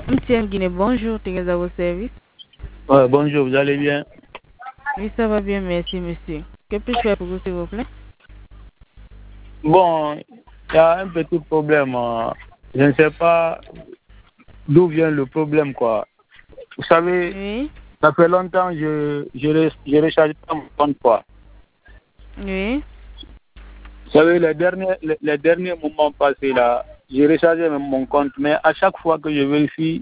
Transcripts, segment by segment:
MTN Guinée, bonjour, t'es à vos services. Bonjour, vous allez bien? Oui, ça va bien, merci, monsieur. Que puis-je faire pour vous, s'il vous plaît? Bon, il y a un petit problème. Je ne sais pas d'où vient le problème, quoi. Vous savez, Oui, ça fait longtemps que je recharge pas mon compte, quoi. oui, Vous savez, les derniers moments passés, là, j'ai rechargé mon compte, mais à chaque fois que je vérifie,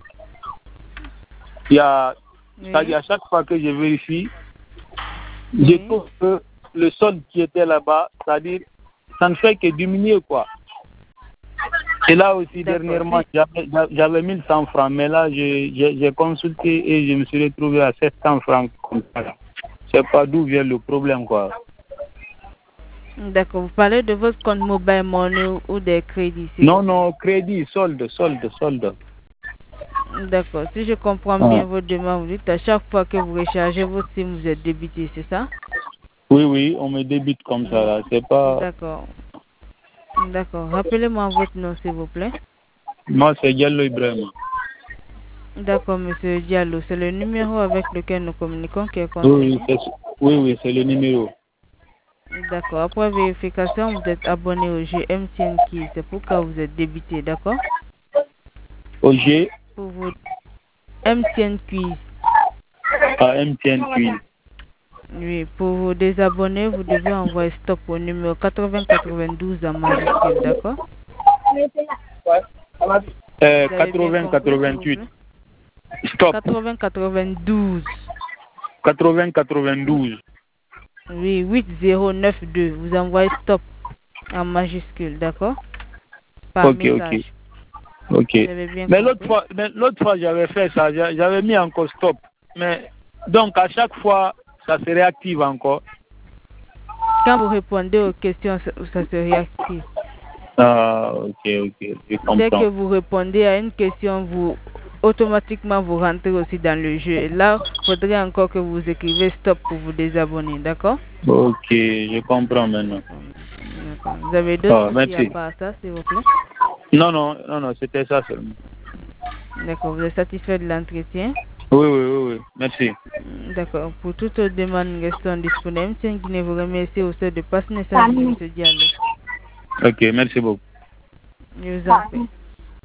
c'est-à-dire oui, à chaque fois que je vérifie, je oui. trouve que le solde qui était là-bas, c'est-à-dire, ça ne fait que diminuer, quoi. Et là aussi, D'accord. dernièrement, j'avais 1100 francs, mais là, j'ai consulté et je me suis retrouvé à 700 francs. Comme ça. Je ne sais pas d'où vient le problème, quoi. D'accord. Vous parlez de votre compte mobile money ou des crédits, s'il vous Non, plaît. non, crédit, solde. D'accord. Si je comprends Ah. bien votre demande, vous dites à chaque fois que vous rechargez votre SIM, vous êtes débité, c'est ça? Oui, on me débite comme ça, là. C'est pas... D'accord. D'accord. Rappelez-moi votre nom, s'il vous plaît. Moi, c'est Diallo Ibrahim. D'accord, monsieur Diallo. C'est le numéro avec lequel nous communiquons qui est Oui, concerné. c'est le numéro. D'accord. Après vérification, vous êtes abonné au jeu MTN Quiz. C'est pourquoi vous êtes débité, d'accord? OG Pour vous, MTN Quiz. à MTN Queen. Oui, pour vous désabonner, vous devez envoyer stop au numéro 8092 en majuscule, d'accord? Vous avez bien compris, s'il vous 80-88. plaît? Stop. 8092. 80-92. Oui, 8092. Vous envoyez stop en majuscule, d'accord? Par Ok. message. Ok. Vous avez bien Mais compris? l'autre fois, j'avais fait ça, j'avais mis encore stop. Mais donc à chaque fois, ça se réactive encore. Quand vous répondez aux questions, ça se réactive. Ah, ok, je Dès que comprends. vous répondez à une question, vous automatiquement vous rentrez aussi dans le jeu. Et là, il faudrait encore que vous écrivez stop pour vous désabonner, d'accord? Ok, je comprends maintenant. D'accord. Vous avez d'autres Ah, soucis à merci. part ça, s'il vous plaît? Non, c'était ça seulement. D'accord. Vous êtes satisfait de l'entretien? Oui, merci. D'accord. Pour toute autre demande, restons disponibles. Tiens, Guinée vous remercie aussi de passer message de M. Diallo. Ok, merci beaucoup. Je vous en prie.